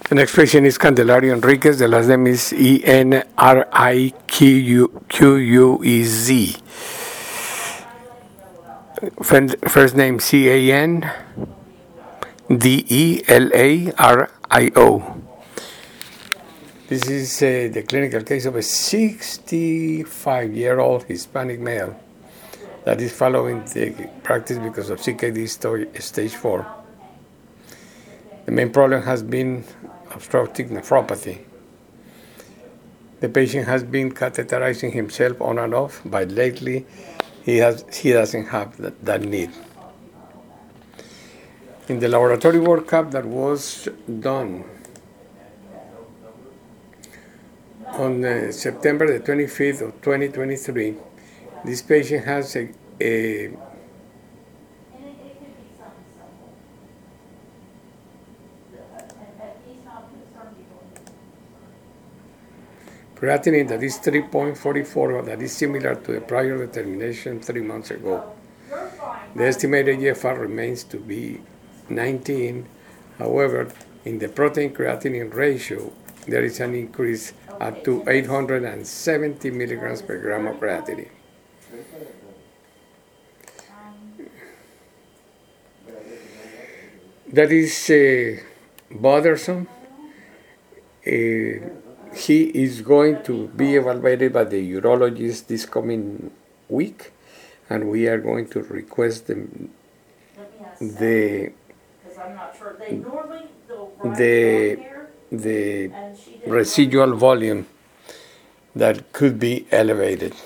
The next patient is Candelario Enriquez. The last name is Enriquez. First name Candelario. This is the clinical case of a 65-year-old Hispanic male that is following the practice because of CKD stage 4. The main problem has been obstructive nephropathy. The patient has been catheterizing himself on and off, but lately he doesn't have that need. In the laboratory workup that was done on September the 25th of 2023, this patient has a creatinine that is 3.44, that is similar to the prior determination 3 months ago. The estimated GFR remains to be 19. However, in the protein creatinine ratio, there is an increase up to 870 milligrams per gram of creatinine. That is bothersome. He is going to be evaluated by the urologist this coming week, and we are going to request the residual volume that could be elevated.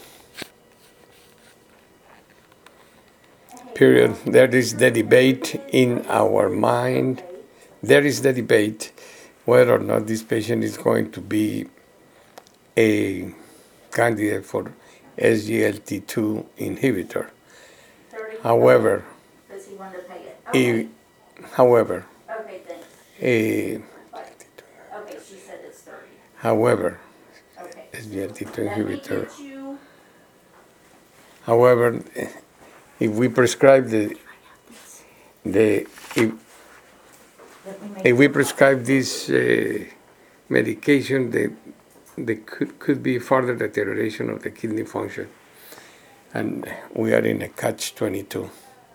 Period. There is the debate in our mind. There is the debate whether or not this patient is going to be a candidate for SGLT2 inhibitor. However, does he want to pay it? Okay. However, okay, thanks. Okay, she said it's 30. However, okay. SGLT2 inhibitor. You... However, if we prescribe if we prescribe this medication, there could be further deterioration of the kidney function, and we are in a catch-22.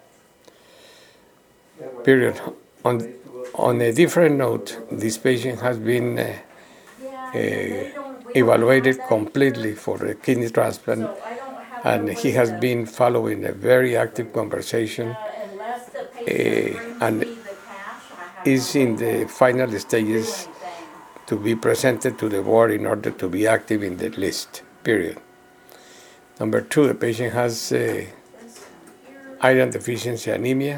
Period. On a different note, this patient has been evaluated completely for a kidney transplant, and he has been following a very active conversation and is in the final stages to be presented to the board in order to be active in the list, period. Number 2, the patient has iron deficiency anemia.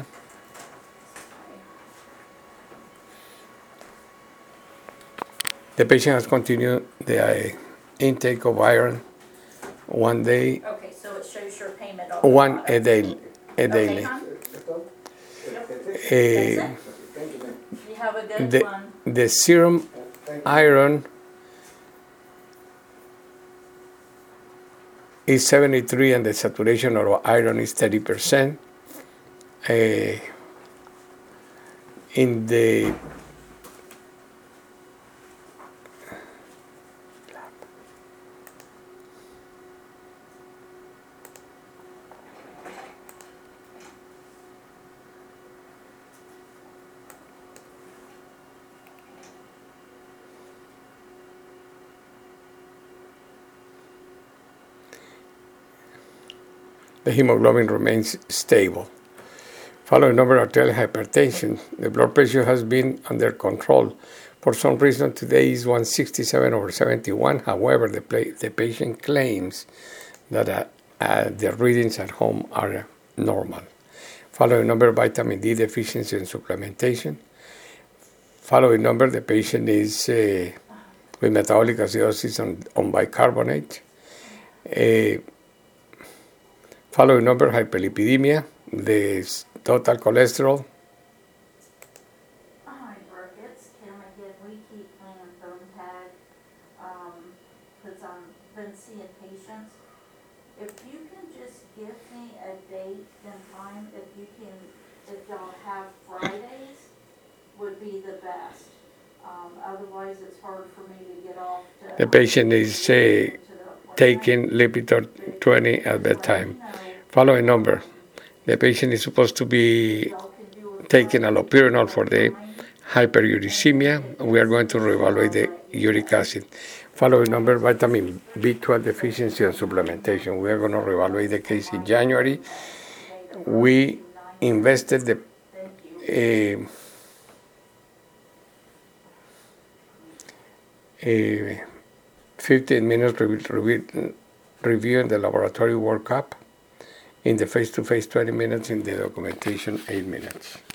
The patient has continued the intake of iron 1 day. Okay, so it shows your payment on one a daily. Okay, you have a good one. The serum iron is 73 and the saturation of iron is 30%. In the the hemoglobin remains stable. Following over arterial hypertension, the blood pressure has been under control. For some reason, today is 167/71. However, the patient claims that the readings at home are normal. Following number, vitamin D deficiency and supplementation. Following number, the patient is with metabolic acidosis on bicarbonate. Following number, hyperlipidemia, the total cholesterol. Hi, Brooke, it's Kim again. We keep playing phone tag because I've been seeing patients. If you can just give me a date and time, if y'all have Fridays, would be the best. I otherwise it's hard for me to get off to. The patient is to the appointment. taking Lipitor 20 at bedtime. Following number. The patient is supposed to be taking allopurinol for the hyperuricemia. We are going to reevaluate the uric acid. Following number, vitamin B12 deficiency and supplementation. We are going to reevaluate the case in January. We invested the 15 minutes reviewing the laboratory workup. In the face-to-face 20 minutes, in the documentation 8 minutes.